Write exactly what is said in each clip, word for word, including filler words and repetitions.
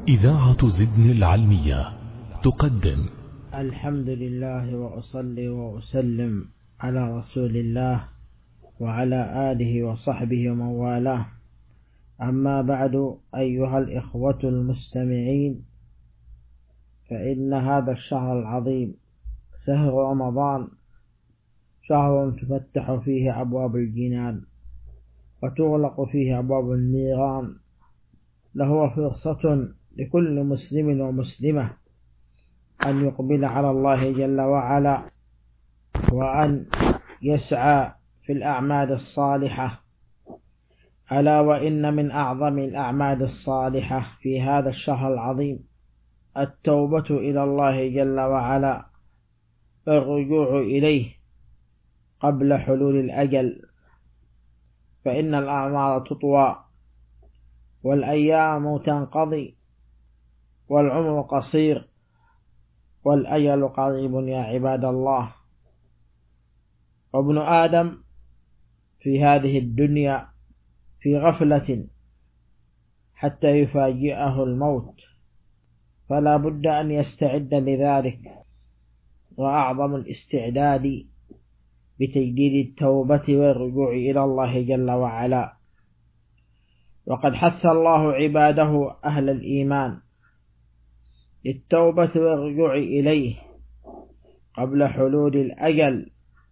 إذاعة زدن العلمية تقدم. الحمد لله وأصلي وأسلم على رسول الله وعلى آله وصحبه ومن والاه. أما بعد، أيها الإخوة المستمعين، فإن هذا الشهر العظيم شهر رمضان شهر تفتح فيه أبواب الجنان وتغلق فيه أبواب النيران، له فرصة لكل مسلم ومسلمة أن يقبل على الله جل وعلا وأن يسعى في الأعمال الصالحة. ألا وإن من أعظم الأعمال الصالحة في هذا الشهر العظيم التوبة إلى الله جل وعلا والرجوع إليه قبل حلول الأجل، فإن الأعمار تطوى والأيام تنقضي والعمر قصير والأجل قريب يا عباد الله. وابن آدم في هذه الدنيا في غفلة حتى يفاجئه الموت، فلا بد أن يستعد لذلك، وأعظم الاستعداد بتجديد التوبة والرجوع إلى الله جل وعلا. وقد حث الله عباده أهل الإيمان للتوبة والرجوع إليه قبل حلول الأجل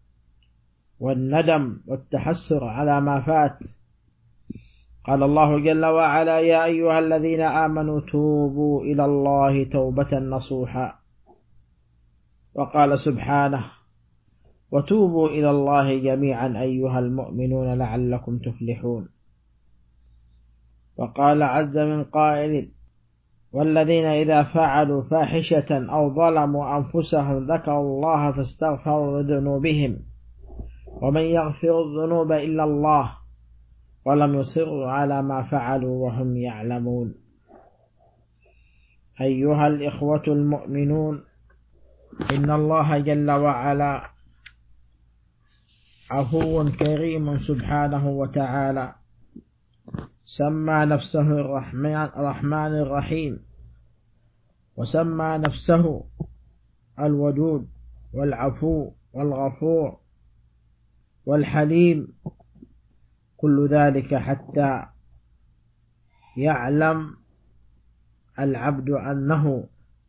والندم والتحسر على ما فات. قال الله جل وعلا: يا أيها الذين آمنوا توبوا إلى الله توبة نصوحا. وقال سبحانه: وتوبوا إلى الله جميعا أيها المؤمنون لعلكم تفلحون. وقال عز من قائل: والذين إذا فعلوا فاحشة أو ظلموا أنفسهم ذكروا الله فاستغفروا لذنوبهم ومن يغفر الذنوب إلا الله ولم يصروا على ما فعلوا وهم يعلمون. أيها الإخوة المؤمنون، إن الله جل وعلا عفو كريم سبحانه وتعالى، سمى نفسه الرحمن, الرحمن الرحيم، وسمى نفسه الودود والعفو والغفور والحليم، كل ذلك حتى يعلم العبد أنه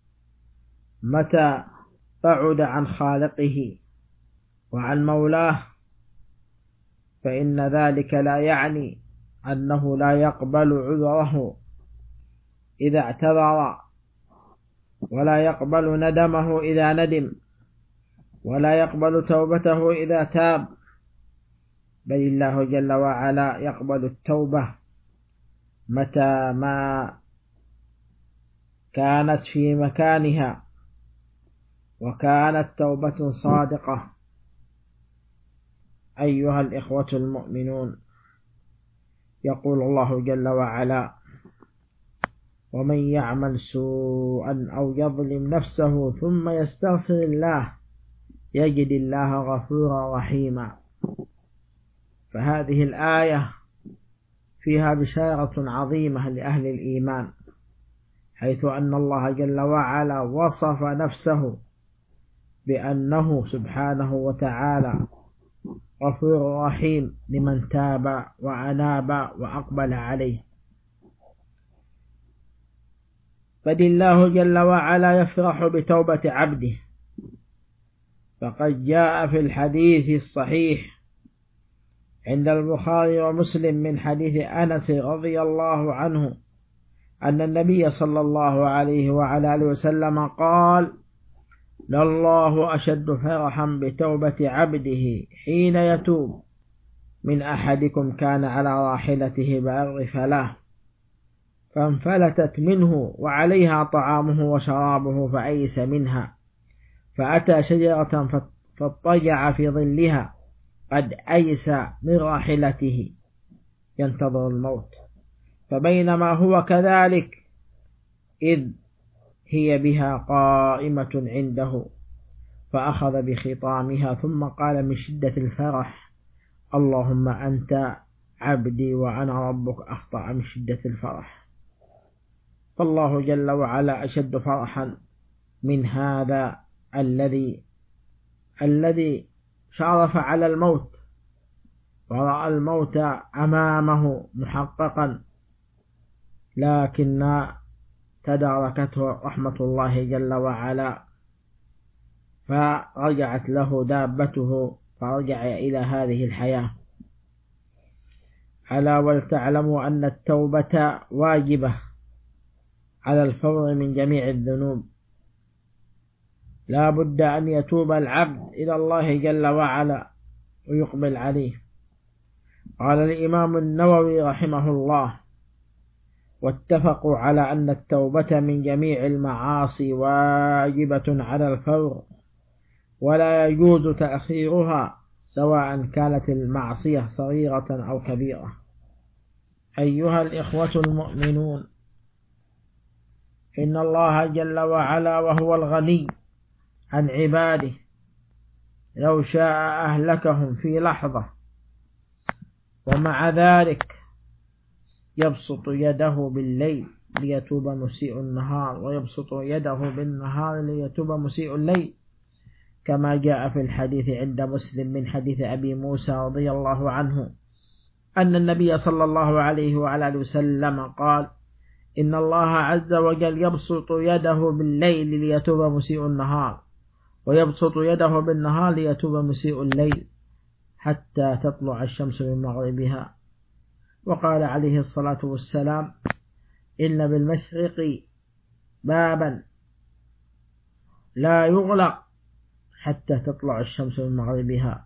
متى بعد عن خالقه وعن مولاه فإن ذلك لا يعني أنه لا يقبل عذره إذا اعتذر، ولا يقبل ندمه إذا ندم، ولا يقبل توبته إذا تاب، بل الله جل وعلا يقبل التوبة متى ما كانت في مكانها وكانت توبة صادقة. أيها الإخوة المؤمنون، يقول الله جل وعلا: ومن يعمل سوءا أو يظلم نفسه ثم يستغفر الله يجد الله غفورا رحيما. فهذه الآية فيها بشارة عظيمة لأهل الإيمان، حيث أن الله جل وعلا وصف نفسه بأنه سبحانه وتعالى غفور رحيم لمن تاب وأناب وأقبل عليه. بل الله جل وعلا يفرح بتوبة عبده، فقد جاء في الحديث الصحيح عند البخاري ومسلم من حديث أنس رضي الله عنه أن النبي صلى الله عليه وعلى آله وسلم قال: لله أشد فرحا بتوبة عبده حين يتوب من أحدكم كان على راحلته بأرض فلاة فانفلتت منه وعليها طعامه وشرابه فأيس منها، فأتى شجرة فاضطجع في ظلها قد أيس من راحلته ينتظر الموت، فبينما هو كذلك إذ هي بها قائمة عنده فأخذ بخطامها ثم قال من شدة الفرح: اللهم أنت عبدي وأنا ربك، أخطأ من شدة الفرح. فالله جل وعلا أشد فرحا من هذا الذي الذي شرف على الموت ورأى الموت أمامه محققا، لكن تداركته رحمة الله جل وعلا فرجعت له دابته فرجع إلى هذه الحياة. ألا ولتعلموا أن التوبة واجبة على الفور من جميع الذنوب، لا بد أن يتوب العبد إلى الله جل وعلا ويقبل عليه. قال الإمام النووي رحمه الله: واتفقوا على أن التوبة من جميع المعاصي واجبة على الفور، ولا يجوز تأخيرها سواء كانت المعصية صغيرة أو كبيرة. أيها الإخوة المؤمنون، إن الله جل وعلا وهو الغني عن عباده لو شاء أهلكهم في لحظة، ومع ذلك يبسط يده بالليل ليتوب مسيء النهار، ويبسط يده بالنهار ليتوب مسيء الليل، كما جاء في الحديث عند مسلم من حديث أبي موسى رضي الله عنه أن النبي صلى الله عليه وعلى آله وسلم قال: إن الله عز وجل يبسط يده بالليل ليتوب مسيء النهار، ويبسط يده بالنهار ليتوب مسيء الليل حتى تطلع الشمس من مغربها. وقال عليه الصلاة والسلام: إن بالمشرق بابا لا يغلق حتى تطلع الشمس من مغربها.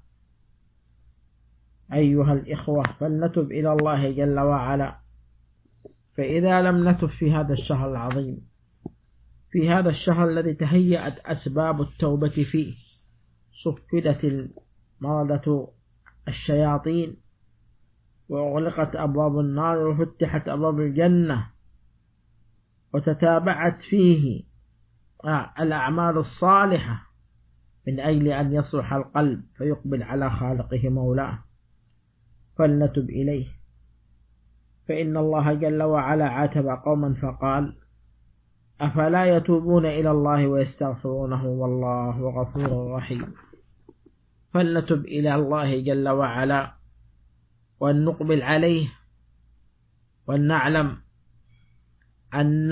أيها الإخوة، فلنتب إلى الله جل وعلا، فإذا لم نتب في هذا الشهر العظيم، في هذا الشهر الذي تهيأت أسباب التوبة فيه، صفدت مردة الشياطين، وأغلقت أبواب النار، وفتحت أبواب الجنة، وتتابعت فيه الأعمال الصالحة من أجل أن يصلح القلب فيقبل على خالقه مولاه، فلنتب إليه. فإن الله جل وعلا عاتب قوما فقال: أفلا يتوبون إلى الله ويستغفرونه والله غفور رحيم. فلنتب إلى الله جل وعلا وأن نقبل عليه، وأن نعلم أن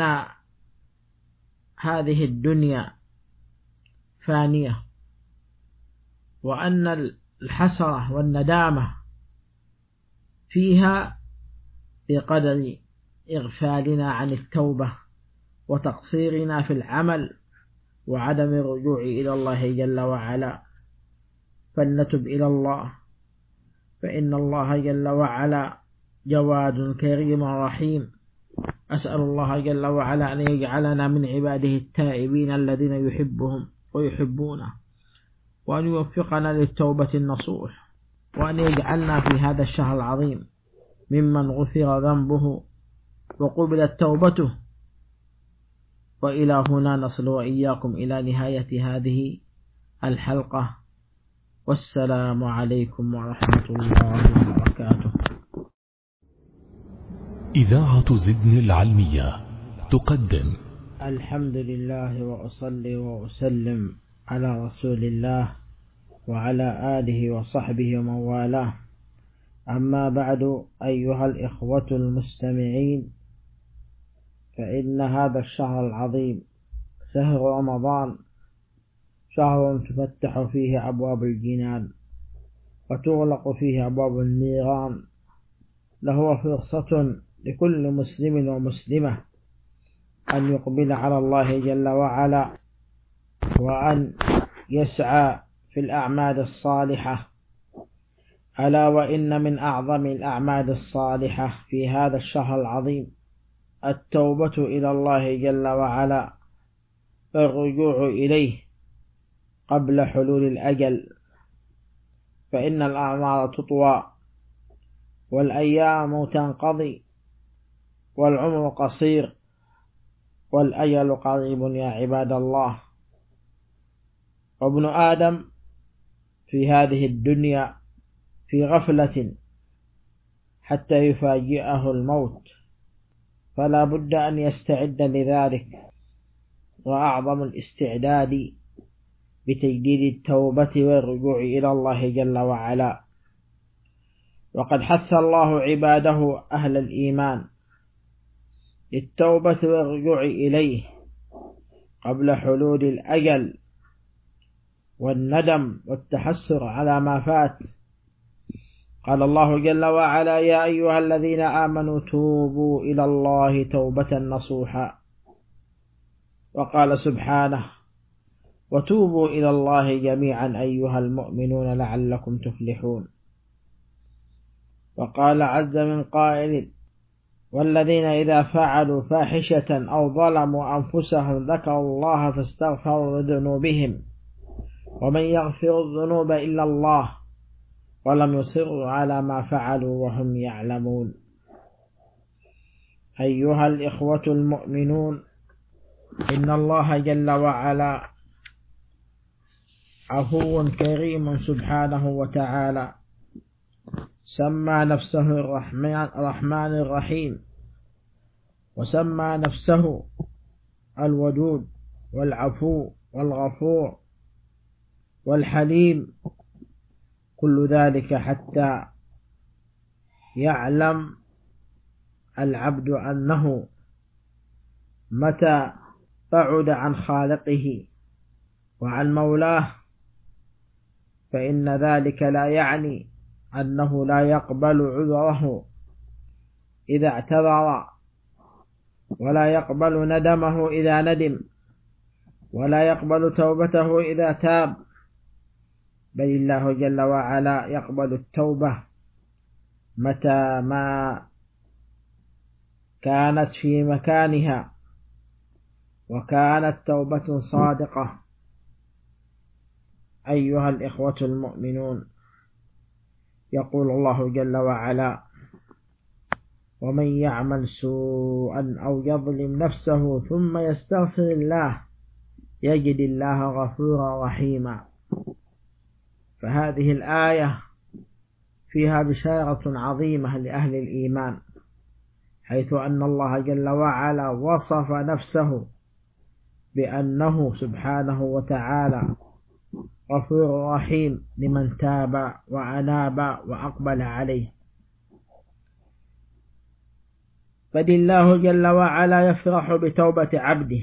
هذه الدنيا فانية، وأن الحسرة والندامة فيها بقدر إغفالنا عن التوبة وتقصيرنا في العمل وعدم الرجوع إلى الله جل وعلا. فلنتب إلى الله، فإن الله جل وعلا جواد كريم رحيم. أسأل الله جل وعلا أن يجعلنا من عباده التائبين الذين يحبهم ويحبونه، وأن يوفقنا للتوبة النصوح، وأن يجعلنا في هذا الشهر العظيم ممن غفر ذنبه وقبلت توبته. وإلى هنا نصل وإياكم إلى نهاية هذه الحلقة، والسلام عليكم ورحمة الله وبركاته. إذاعة زدن العلمية تقدم. الحمد لله، وأصلي وأسلم على رسول الله وعلى آله وصحبه ومن والاه. أما بعد، أيها الإخوة المستمعين، فإن هذا الشهر العظيم شهر رمضان شهر تفتح فيه أبواب الجنان وتغلق فيه أبواب النيران، له فرصة لكل مسلم ومسلمة أن يقبل على الله جل وعلا، وأن يسعى في الأعمال الصالحة. ألا وإن من أعظم الأعمال الصالحة في هذا الشهر العظيم التوبة إلى الله جل وعلا، الرجوع إليه قبل حلول الأجل، فإن الأعمار تطوى والأيام تنقضي والعمر قصير والأجل قريب يا عباد الله. وابن آدم في هذه الدنيا في غفلة حتى يفاجئه الموت، فلا بد أن يستعد لذلك، وأعظم الاستعداد بتجديد التوبة والرجوع إلى الله جل وعلا. وقد حث الله عباده أهل الإيمان للتوبة والرجوع إليه قبل حلول الأجل والندم والتحسر على ما فات. قال الله جل وعلا: يا أيها الذين آمنوا توبوا إلى الله توبة نصوحا. وقال سبحانه: وتوبوا إلى الله جميعا أيها المؤمنون لعلكم تفلحون. وقال عز من قائل: والذين إذا فعلوا فاحشة أو ظلموا أنفسهم ذكروا الله فاستغفروا لذنوبهم ومن يغفر الذنوب إلا الله ولم يصروا على ما فعلوا وهم يعلمون. أيها الإخوة المؤمنون، إن الله جل وعلا عفو كريم سبحانه وتعالى، سمى نفسه الرحمن, الرحمن الرحيم، وسمى نفسه الودود والعفو والغفور والحليم، كل ذلك حتى يعلم العبد أنه متى بعد عن خالقه وعن مولاه فإن ذلك لا يعني أنه لا يقبل عذره إذا اعتذر، ولا يقبل ندمه إذا ندم، ولا يقبل توبته إذا تاب، بل الله جل وعلا يقبل التوبة متى ما كانت في مكانها وكانت توبة صادقة. أيها الإخوة المؤمنون، يقول الله جل وعلا: ومن يعمل سوءا أو يظلم نفسه ثم يستغفر الله يجد الله غفورا رحيما. فهذه الآية فيها بشارة عظيمة لأهل الإيمان، حيث أن الله جل وعلا وصف نفسه بأنه سبحانه وتعالى غفور رحيم لمن تاب وأناب وأقبل عليه. بل الله جل وعلا يفرح بتوبة عبده،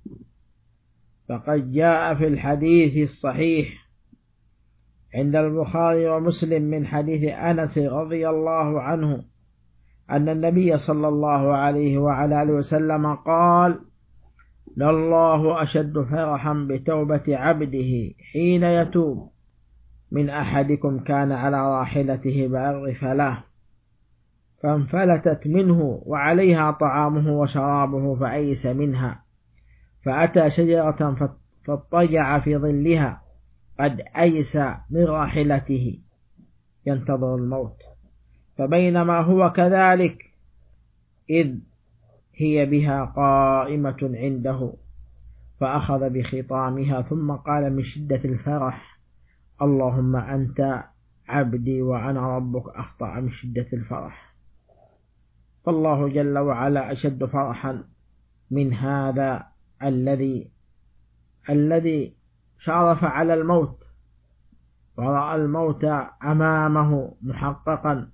فقد جاء في الحديث الصحيح عند البخاري ومسلم من حديث أنس رضي الله عنه أن النبي صلى الله عليه وعلى آله وسلم قال: لله أشد فرحا بتوبة عبده حين يتوب من أحدكم كان على راحلته بأرض فلاة فانفلتت منه وعليها طعامه وشرابه فأيس منها، فأتى شجرة فاضطجع في ظلها قد أيس من راحلته ينتظر الموت، فبينما هو كذلك إذ هي بها قائمة عنده فأخذ بخطامها ثم قال من شدة الفرح: اللهم أنت عبدي وأنا ربك، أخطأ من شدة الفرح. فالله جل وعلا أشد فرحا من هذا الذي الذي شرف على الموت ورأى الموت أمامه محققا،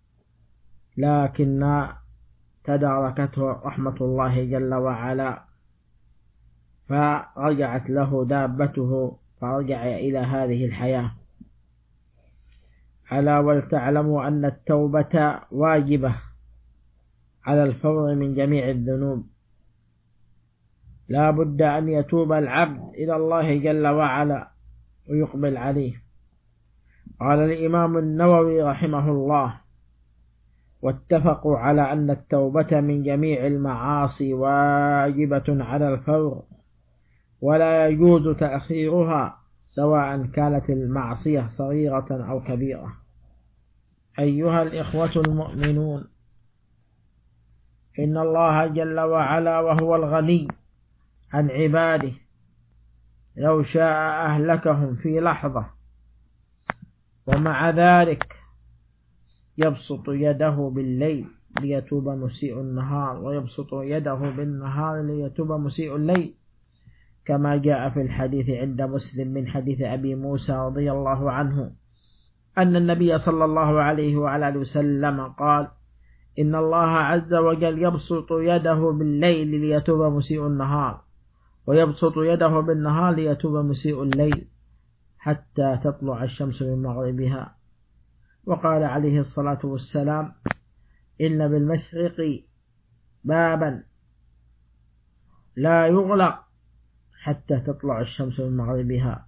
لكن تداركته رحمة الله جل وعلا فرجعت له دابته فرجع إلى هذه الحياة. ألا ولتعلموا أن التوبة واجبة على الفور من جميع الذنوب، لا بد أن يتوب العبد إلى الله جل وعلا ويقبل عليه. قال الإمام النووي رحمه الله: واتفقوا على أن التوبة من جميع المعاصي واجبة على الفور، ولا يجوز تأخيرها سواء كانت المعصية صغيرة أو كبيرة. أيها الإخوة المؤمنون، إن الله جل وعلا وهو الغني عن عباده لو شاء أهلكهم في لحظة، ومع ذلك يبسط يده بالليل ليتوب مسيء النهار، ويبسط يده بالنهار ليتوب مسيء الليل، كما جاء في الحديث عند مسلم من حديث أبي موسى رضي الله عنه أن النبي صلى الله عليه وعلى آله وسلم قال: إن الله عز وجل يبسط يده بالليل ليتوب مسيء النهار، ويبسط يده بالنهار ليتوب مسيء الليل، حتى تطلع الشمس من مغربها. وقال عليه الصلاة والسلام: إن بالمشرق بابا لا يغلق حتى تطلع الشمس من مغربها.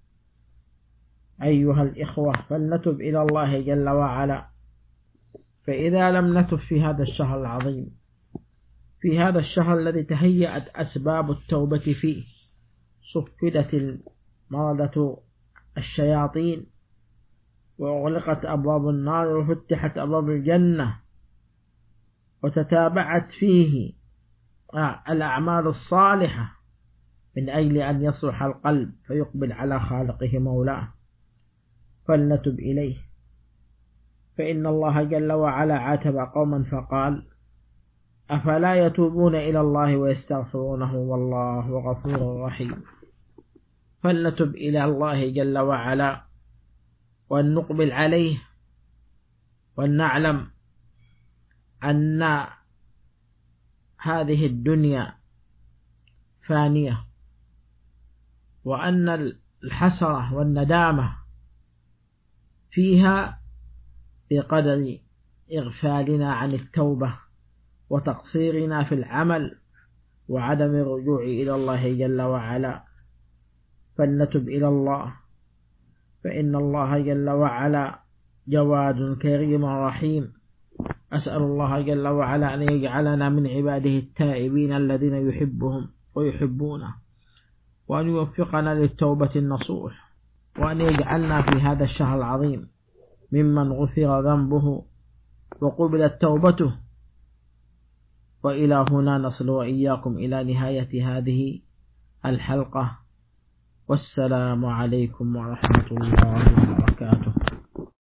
أيها الإخوة، فلنتب إلى الله جل وعلا، فإذا لم نتب في هذا الشهر العظيم، في هذا الشهر الذي تهيأت أسباب التوبة فيه، صفدت المردة الشياطين، وأغلقت أبواب النار، وفتحت أبواب الجنة، وتتابعت فيه الأعمال الصالحة من أجل أن يصلح القلب فيقبل على خالقه مولاه، فلنتب إليه. فإن الله جل وعلا عاتب قوما فقال: أفلا يتوبون إلى الله ويستغفرونه والله غفور رحيم. فلنتب إلى الله جل وعلا، وأن نقبل عليه، وأن نعلم أن هذه الدنيا فانية، وأن الحسرة والندامة فيها بقدر إغفالنا عن التوبة وتقصيرنا في العمل وعدم الرجوع إلى الله جل وعلا. فلنتب إلى الله، فإن الله جل وعلا جواد كريم رحيم. أسأل الله جل وعلا أن يجعلنا من عباده التائبين الذين يحبهم ويحبونه، وأن يوفقنا للتوبة النصوح، وأن يجعلنا في هذا الشهر العظيم ممن غفر ذنبه وقبلت توبته. وإلى هنا نصل وإياكم إلى نهاية هذه الحلقة، والسلام عليكم ورحمة الله وبركاته.